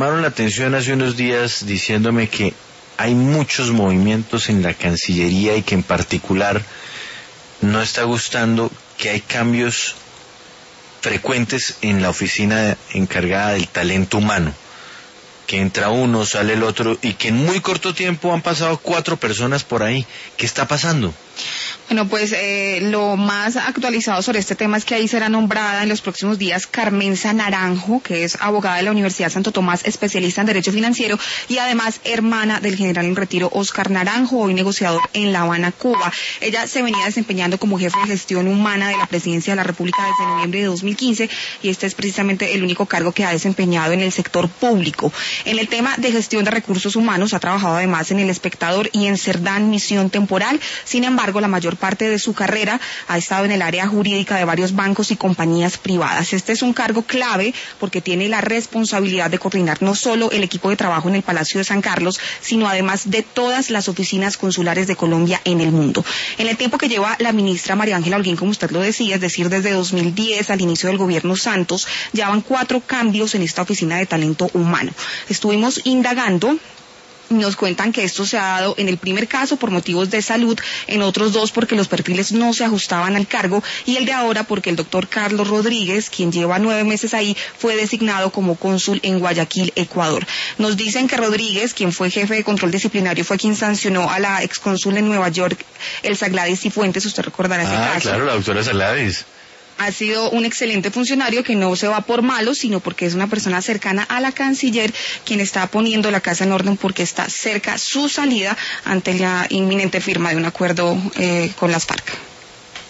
llamaron la atención hace unos días diciéndome que hay muchos movimientos en la Cancillería y que en particular no está gustando que hay cambios frecuentes en la oficina encargada del talento humano, que entra uno, sale el otro, y que en muy corto tiempo han pasado 4 personas por ahí. ¿Qué está pasando? Bueno, pues lo más actualizado sobre este tema es que ahí será nombrada en los próximos días Carmenza Naranjo, que es abogada de la Universidad Santo Tomás, especialista en Derecho Financiero y además hermana del general en retiro Oscar Naranjo, hoy negociador en La Habana, Cuba. Ella se venía desempeñando como jefe de gestión humana de la Presidencia de la República desde noviembre de 2015 y este es precisamente el único cargo que ha desempeñado en el sector público. En el tema de gestión de recursos humanos ha trabajado además en El Espectador y en Cerdán Misión Temporal. Sin embargo, la mayor parte de su carrera ha estado en el área jurídica de varios bancos y compañías privadas. Este es un cargo clave porque tiene la responsabilidad de coordinar no solo el equipo de trabajo en el Palacio de San Carlos, sino además de todas las oficinas consulares de Colombia en el mundo. En el tiempo que lleva la ministra María Ángela Holguín, como usted lo decía, es decir, desde 2010 al inicio del gobierno Santos, ya van 4 cambios en esta oficina de talento humano. Estuvimos indagando. Nos cuentan que esto se ha dado en el primer caso por motivos de salud, en otros 2 porque los perfiles no se ajustaban al cargo y el de ahora porque el doctor Carlos Rodríguez, quien lleva 9 meses ahí, fue designado como cónsul en Guayaquil, Ecuador. Nos dicen que Rodríguez, quien fue jefe de control disciplinario, fue quien sancionó a la excónsul en Nueva York, Elsa Gladys Cifuentes. Usted recordará ese caso. Claro, la doctora Gladys. Ha sido un excelente funcionario que no se va por malo, sino porque es una persona cercana a la canciller, quien está poniendo la casa en orden porque está cerca su salida ante la inminente firma de un acuerdo con las FARC.